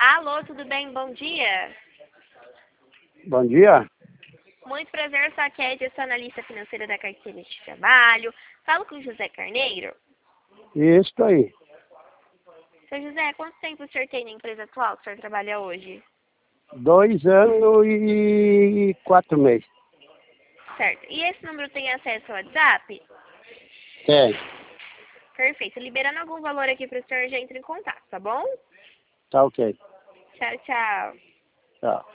Alô, tudo bem? Bom dia. Bom dia. Muito prazer, sou a Kédia, sou analista financeira da carteira de trabalho. Falo com o José Carneiro. Isso aí. Seu José, quanto tempo o senhor tem na empresa atual que o senhor trabalha hoje? 2 anos e 4 meses. Certo. E esse número tem acesso ao WhatsApp? Tem. Perfeito. Liberando algum valor aqui para o senhor, já entra em contato, tá bom? Tá ok. Tchau, tchau. Tá.